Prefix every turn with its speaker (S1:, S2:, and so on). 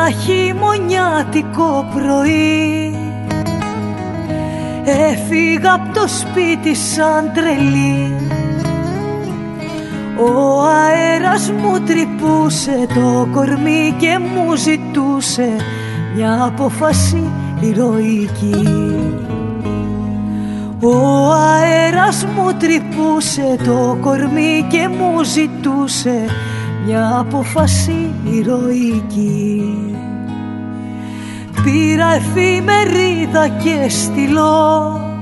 S1: Ένα χειμωνιάτικο πρωί έφυγα απ' το σπίτι σαν τρελή. Ο αέρας μου τρυπούσε το κορμί και μου ζητούσε μια απόφαση ηρωική. Ο αέρας μου τρυπούσε το κορμί και μου ζητούσε μια απόφαση ηρωική. Πήρα εφημερίδα και στυλό